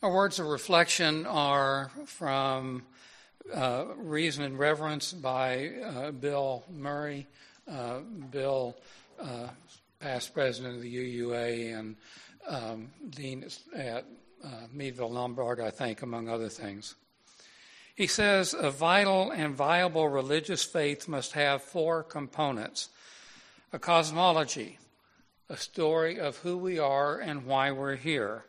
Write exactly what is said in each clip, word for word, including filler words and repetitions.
Our words of reflection are from uh, Reason and Reverence by uh, Bill Murray. Uh, Bill, uh, past president of the U U A and um, dean at uh, Meadville Lombard, I think, among other things. He says, a vital and viable religious faith must have four components: a cosmology, a story of who we are and why we're here;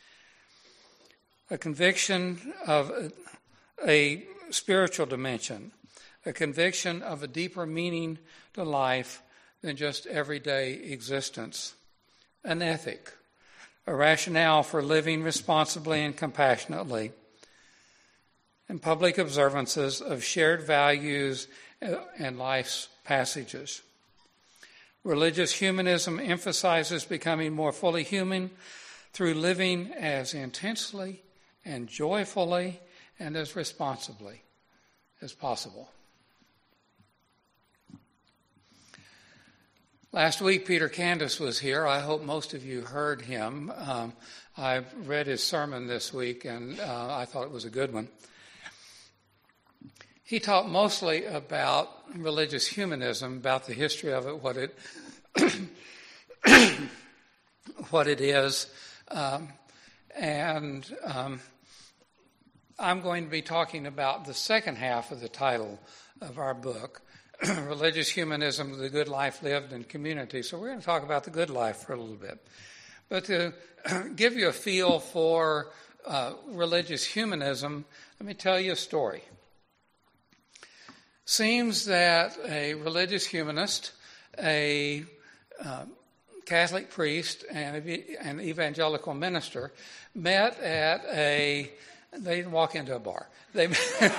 a conviction of a, a spiritual dimension, a conviction of a deeper meaning to life than just everyday existence; an ethic, a rationale for living responsibly and compassionately; and public observances of shared values and life's passages. Religious humanism emphasizes becoming more fully human through living as intensely and joyfully and as responsibly as possible. Last week, Peter Candace was here. I hope most of you heard him. Um, I read his sermon this week, and uh, I thought it was a good one. He talked mostly about religious humanism, about the history of it, what it what it is, um, and um, I'm going to be talking about the second half of the title of our book, Religious Humanism, The Good Life Lived in Community. So we're going to talk about the good life for a little bit. But to give you a feel for uh, religious humanism, let me tell you a story. Seems that a religious humanist, a uh, Catholic priest, and an evangelical minister met at a, they didn't walk into a bar. They,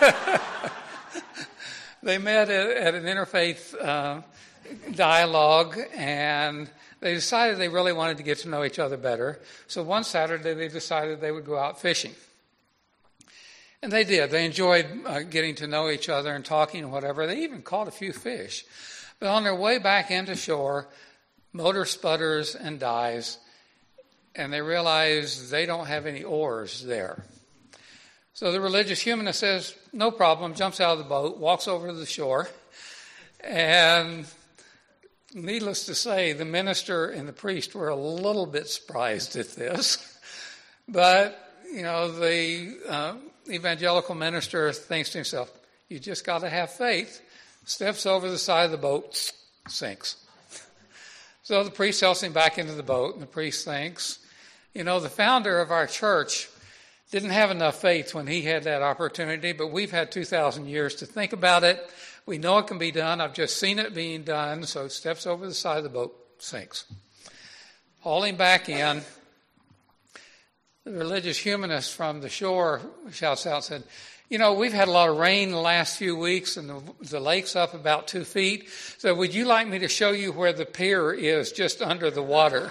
they met at, at an interfaith uh, dialogue, and they decided they really wanted to get to know each other better. So one Saturday they decided they would go out fishing. And they did. They enjoyed uh, getting to know each other and talking and whatever. They even caught a few fish. But on their way back into shore, motor sputters and dies, and they realize they don't have any oars there. So the religious humanist says, no problem, jumps out of the boat, walks over to the shore, and needless to say, the minister and the priest were a little bit surprised at this. But, you know, the uh, evangelical minister thinks to himself, you just got to have faith, steps over the side of the boat, sinks. So the priest helps him back into the boat, and the priest thinks, you know, the founder of our church didn't have enough faith when he had that opportunity, but we've had two thousand years to think about it. We know it can be done. I've just seen it being done. So steps over the side of the boat, sinks. Hauling back in, the religious humanist from the shore shouts out and said, you know, we've had a lot of rain the last few weeks, and the, the lake's up about two feet. So would you like me to show you where the pier is just under the water?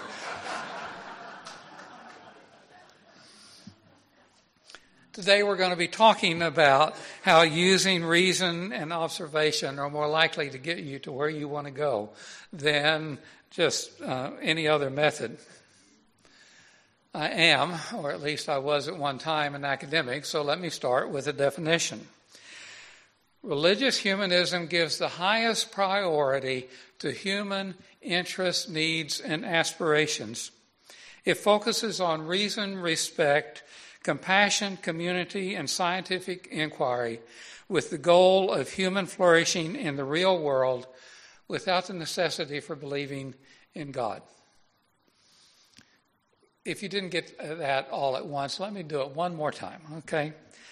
Today we're going to be talking about how using reason and observation are more likely to get you to where you want to go than just uh, any other method. I am, or at least I was at one time, an academic, so let me start with a definition. Religious humanism gives the highest priority to human interests, needs, and aspirations. It focuses on reason, respect, compassion, community, and scientific inquiry with the goal of human flourishing in the real world without the necessity for believing in God. If you didn't get that all at once, let me do it one more time, okay?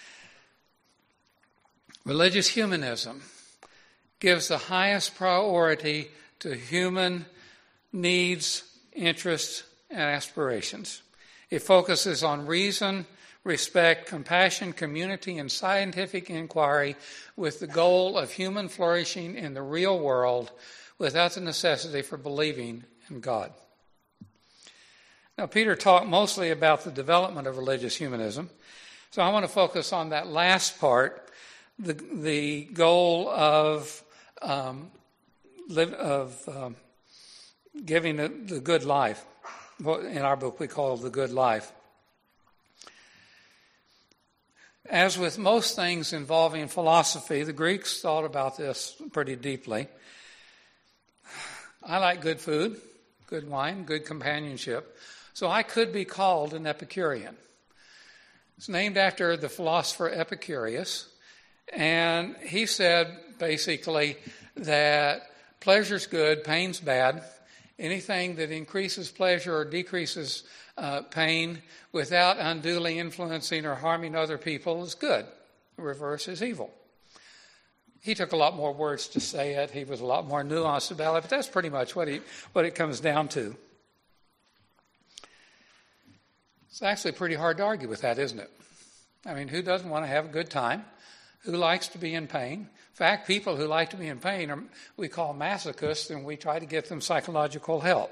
Religious humanism gives the highest priority to human needs, interests, and aspirations. It focuses on reason, respect, compassion, community, and scientific inquiry with the goal of human flourishing in the real world without the necessity for believing in God. Now, Peter talked mostly about the development of religious humanism, so I want to focus on that last part, the the goal of um, live, of um, giving the, the good life. In our book, we call it the good life. As with most things involving philosophy, the Greeks thought about this pretty deeply. I like good food, good wine, good companionship, so I could be called an Epicurean. It's named after the philosopher Epicurus, and he said basically that pleasure's good, pain's bad. Anything that increases pleasure or decreases uh, pain without unduly influencing or harming other people is good. The reverse is evil. He took a lot more words to say it. He was a lot more nuanced about it, but that's pretty much what he what it comes down to. It's actually pretty hard to argue with that, isn't it? I mean, who doesn't want to have a good time? Who likes to be in pain? In fact, people who like to be in pain are, we call masochists, and we try to get them psychological help.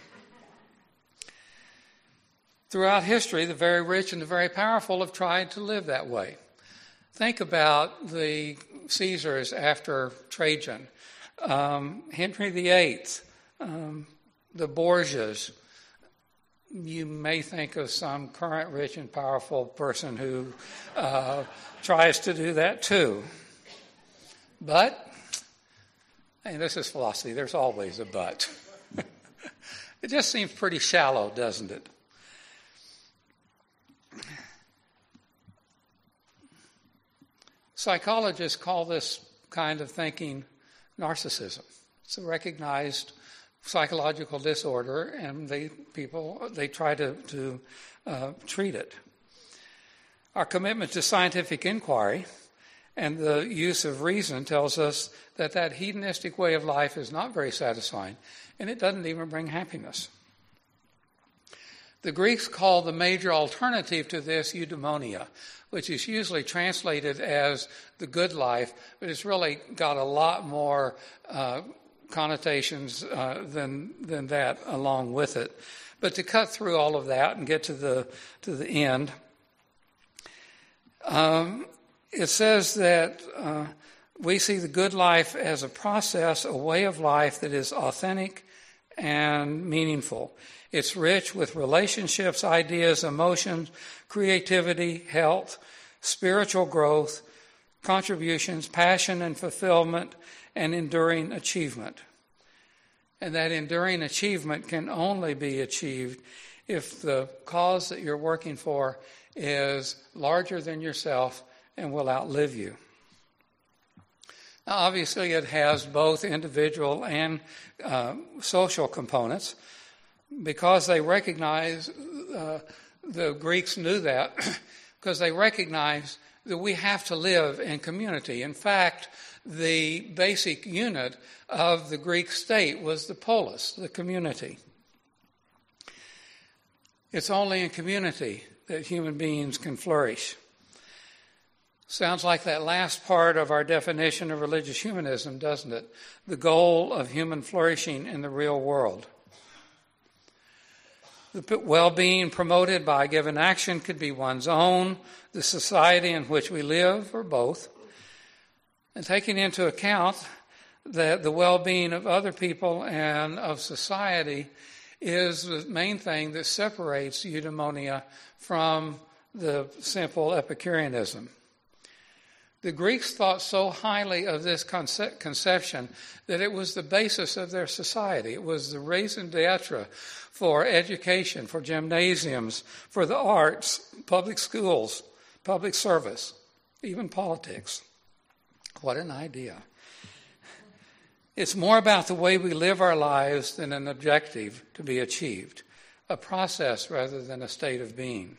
Throughout history, the very rich and the very powerful have tried to live that way. Think about the Caesars after Trajan, um, Henry the Eighth, um, the Borgias. You may think of some current rich and powerful person who uh, tries to do that too. But, and this is philosophy, there's always a but. It just seems pretty shallow, doesn't it? Psychologists call this kind of thinking narcissism. It's a recognized psychological disorder, and they people they try to, to uh, treat it. Our commitment to scientific inquiry and the use of reason tells us that that hedonistic way of life is not very satisfying, and it doesn't even bring happiness. The Greeks called the major alternative to this eudaimonia, which is usually translated as the good life, but it's really got a lot more uh, connotations uh, than than that along with it. But to cut through all of that and get to the to the end, um, it says that uh, we see the good life as a process, a way of life that is authentic and meaningful. It's rich with relationships, ideas, emotions, creativity, health, spiritual growth, contributions, passion and fulfillment, and enduring achievement. And that enduring achievement can only be achieved if the cause that you're working for is larger than yourself and will outlive you. Now, obviously, it has both individual and uh, social components. Because they recognize, uh, the Greeks knew that, because they recognized that we have to live in community. In fact, the basic unit of the Greek state was the polis, the community. It's only in community that human beings can flourish. Sounds like that last part of our definition of religious humanism, doesn't it? The goal of human flourishing in the real world. The well-being promoted by a given action could be one's own, the society in which we live, or both. And taking into account that the well-being of other people and of society is the main thing that separates eudaimonia from the simple Epicureanism. The Greeks thought so highly of this concept, conception that it was the basis of their society. It was the raison d'etre for education, for gymnasiums, for the arts, public schools, public service, even politics. What an idea. It's more about the way we live our lives than an objective to be achieved, a process rather than a state of being.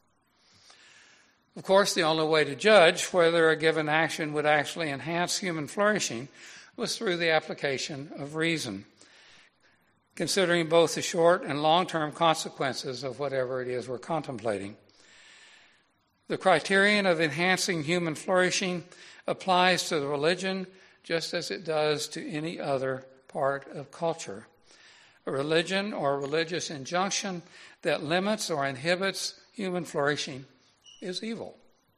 Of course, the only way to judge whether a given action would actually enhance human flourishing was through the application of reason, considering both the short and long-term consequences of whatever it is we're contemplating. The criterion of enhancing human flourishing applies to the religion just as it does to any other part of culture. A religion or a religious injunction that limits or inhibits human flourishing is evil.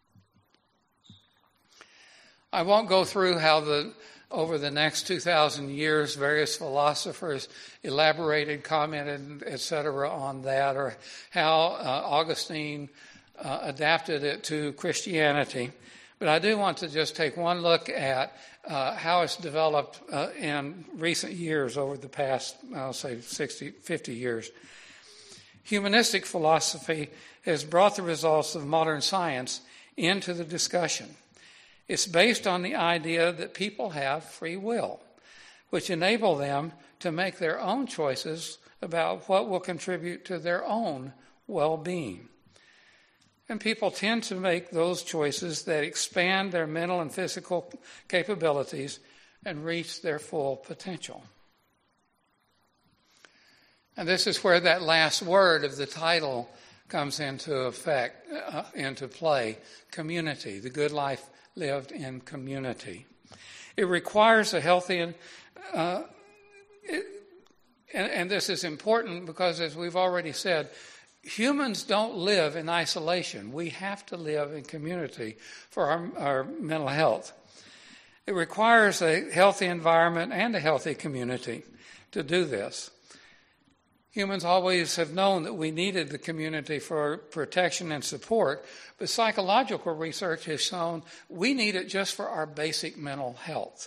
I won't go through how the over the next two thousand years various philosophers elaborated, commented, et cetera on that, or how uh, Augustine uh, adapted it to Christianity. But I do want to just take one look at uh, how it's developed uh, in recent years over the past, I'll say, sixty, fifty years. Humanistic philosophy has brought the results of modern science into the discussion. It's based on the idea that people have free will, which enable them to make their own choices about what will contribute to their own well-being. And people tend to make those choices that expand their mental and physical capabilities and reach their full potential. And this is where that last word of the title comes into effect, uh, into play, community, the good life lived in community. It requires a healthy, and, uh, it, and, and this is important because, as we've already said, humans don't live in isolation. We have to live in community for our, our mental health. It requires a healthy environment and a healthy community to do this. Humans always have known that we needed the community for protection and support, but psychological research has shown we need it just for our basic mental health.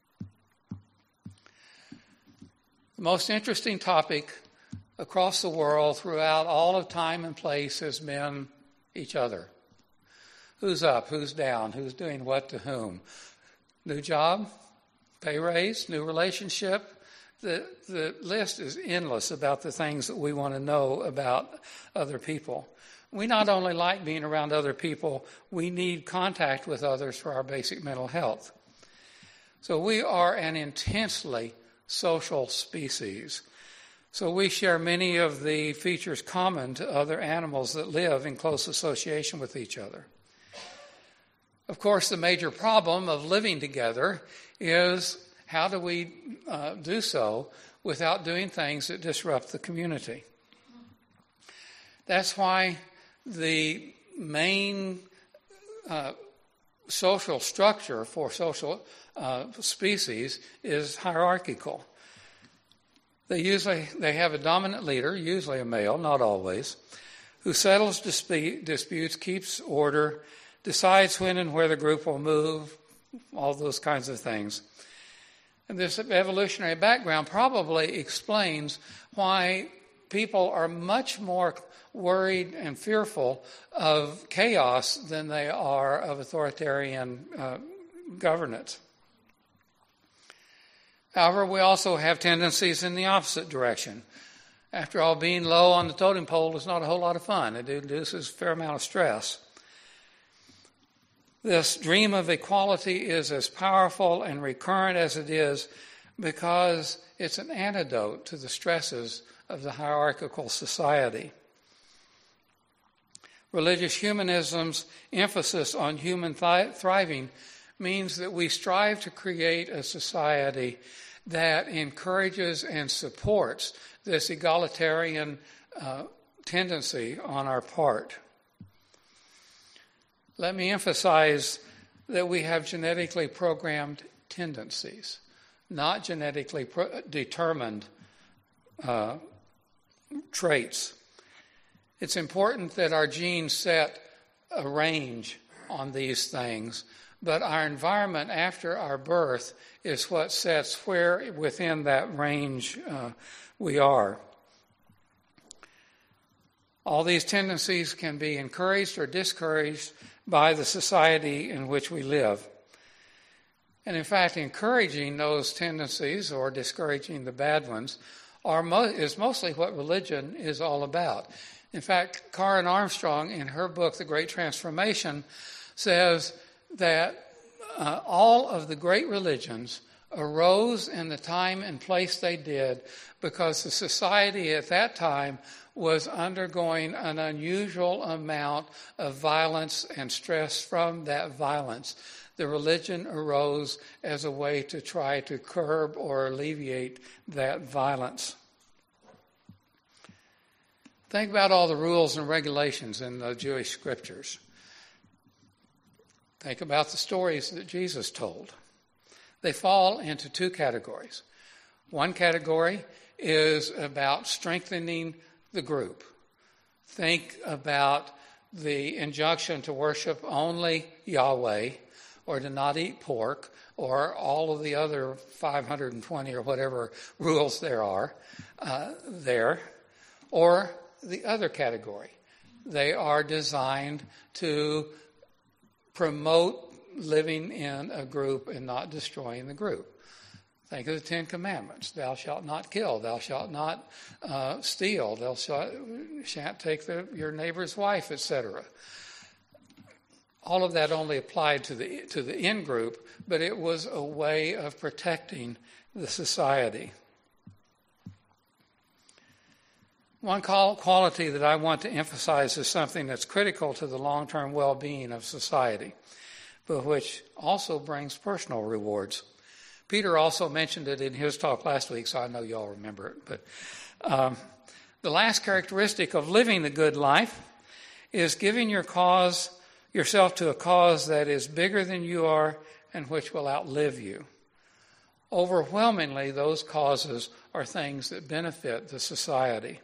The most interesting topic across the world throughout all of time and place has been each other. Who's up? Who's down? Who's doing what to whom? New job? Pay raise? New relationship? The, the list is endless about the things that we want to know about other people. We not only like being around other people, we need contact with others for our basic mental health. So we are an intensely social species. So we share many of the features common to other animals that live in close association with each other. Of course, the major problem of living together is how do we uh, do so without doing things that disrupt the community? That's why the main uh, social structure for social uh, species is hierarchical. They usually they have a dominant leader, usually a male, not always, who settles disp- disputes, keeps order, decides when and where the group will move, all those kinds of things. And this evolutionary background probably explains why people are much more worried and fearful of chaos than they are of authoritarian uh, governance. However, we also have tendencies in the opposite direction. After all, being low on the totem pole is not a whole lot of fun. It induces a fair amount of stress. This dream of equality is as powerful and recurrent as it is because it's an antidote to the stresses of the hierarchical society. Religious humanism's emphasis on human th- thriving means that we strive to create a society that encourages and supports this egalitarian uh, tendency on our part. Let me emphasize that we have genetically programmed tendencies, not genetically pro- determined uh, traits. It's important that our genes set a range on these things, but our environment after our birth is what sets where within that range uh, we are. All these tendencies can be encouraged or discouraged by the society in which we live. And in fact, encouraging those tendencies or discouraging the bad ones are mo- is mostly what religion is all about. In fact, Karen Armstrong, in her book, The Great Transformation, says that uh, all of the great religions arose in the time and place they did because the society at that time was undergoing an unusual amount of violence and stress from that violence. The religion arose as a way to try to curb or alleviate that violence. Think about all the rules and regulations in the Jewish scriptures. Think about the stories that Jesus told. They fall into two categories. One category is about strengthening the group. Think about the injunction to worship only Yahweh, or to not eat pork, or all of the other five hundred twenty or whatever rules there are uh, there, or the other category. They are designed to promote living in a group and not destroying the group. Think of the Ten Commandments. Thou shalt not kill. Thou shalt not uh, steal. Thou shalt, shan't take the, your neighbor's wife, et cetera. All of that only applied to the to the in-group, but it was a way of protecting the society. One quality that I want to emphasize is something that's critical to the long-term well-being of society, but which also brings personal rewards. Peter also mentioned it in his talk last week, so I know you all remember it. But um, the last characteristic of living the good life is giving your cause, yourself to a cause that is bigger than you are and which will outlive you. Overwhelmingly, those causes are things that benefit the society.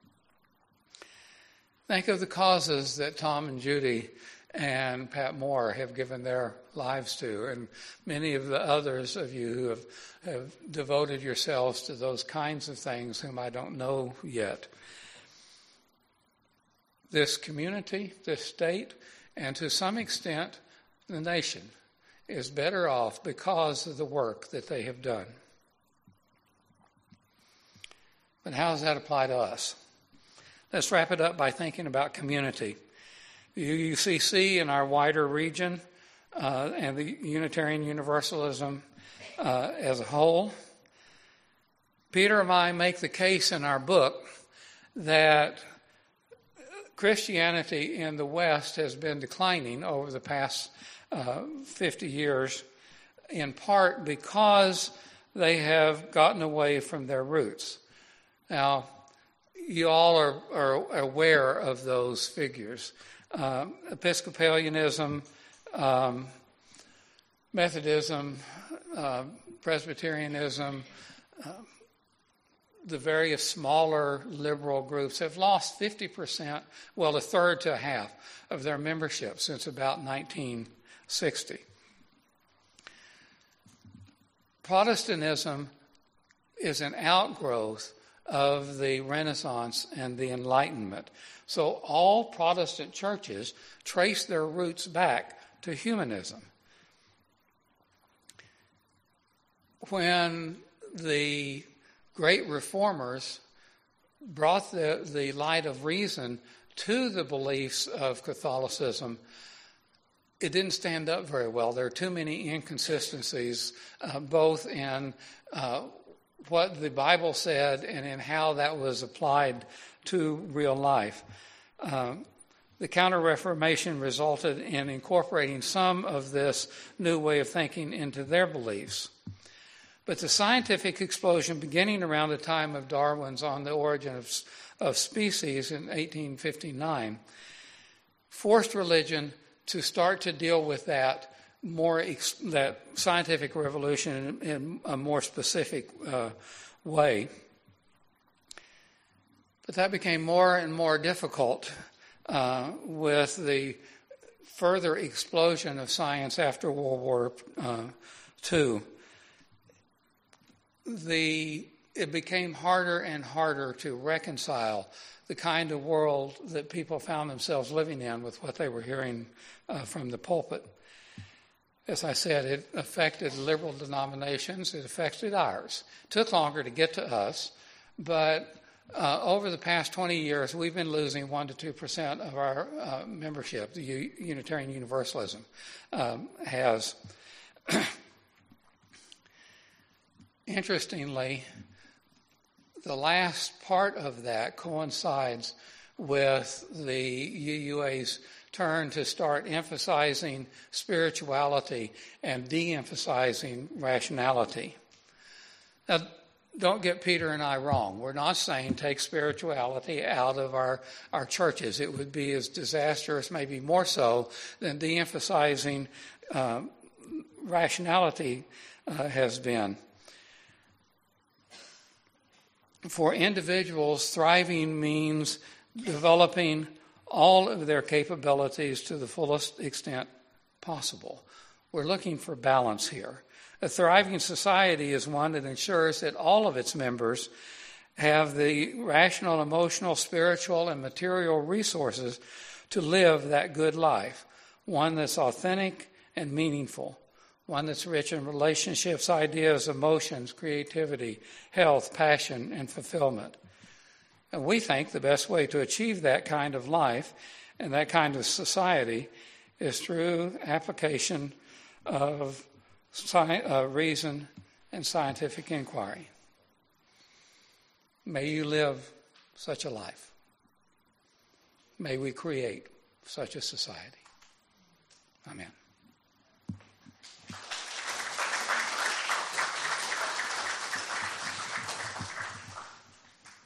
Think of the causes that Tom and Judy and Pat Moore have given their lives to, and many of the others of you who have, have devoted yourselves to those kinds of things whom I don't know yet. This community, this state, and to some extent the nation is better off because of the work that they have done. But how does that apply to us? Let's wrap it up by thinking about community. The U U C C in our wider region uh, and the Unitarian Universalism uh, as a whole. Peter and I make the case in our book that Christianity in the West has been declining over the past uh, fifty years, in part because they have gotten away from their roots. Now, you all are, are aware of those figures. Uh, Episcopalianism, um, Methodism, uh, Presbyterianism, uh, the various smaller liberal groups have lost fifty percent, well, a third to a half of their membership since about nineteen sixty. Protestantism is an outgrowth of the Renaissance and the Enlightenment. So all Protestant churches trace their roots back to humanism. When the great reformers brought the, the light of reason to the beliefs of Catholicism, it didn't stand up very well. There are too many inconsistencies, uh, both in uh, what the Bible said and in how that was applied to real life. Uh, the Counter-Reformation resulted in incorporating some of this new way of thinking into their beliefs. But the scientific explosion beginning around the time of Darwin's On the Origin of, of Species in eighteen fifty-nine forced religion to start to deal with that more that scientific revolution in, in a more specific uh, way. But that became more and more difficult uh, with the further explosion of science after World War uh, Two. The it became harder and harder to reconcile the kind of world that people found themselves living in with what they were hearing uh, from the pulpit. As I said, it affected liberal denominations. It affected ours. It took longer to get to us, but uh, over the past twenty years, we've been losing one to two percent of our uh, membership. The U- Unitarian Universalism um, has. Interestingly, the last part of that coincides with the U U A's turn to start emphasizing spirituality and de-emphasizing rationality. Now, don't get Peter and I wrong. We're not saying take spirituality out of our, our churches. It would be as disastrous, maybe more so, than de-emphasizing uh, rationality uh, has been. For individuals, thriving means developing all of their capabilities to the fullest extent possible. We're looking for balance here. A thriving society is one that ensures that all of its members have the rational, emotional, spiritual, and material resources to live that good life, one that's authentic and meaningful, one that's rich in relationships, ideas, emotions, creativity, health, passion, and fulfillment. And we think the best way to achieve that kind of life and that kind of society is through application of sci- uh, reason and scientific inquiry. May you live such a life. May we create such a society. Amen.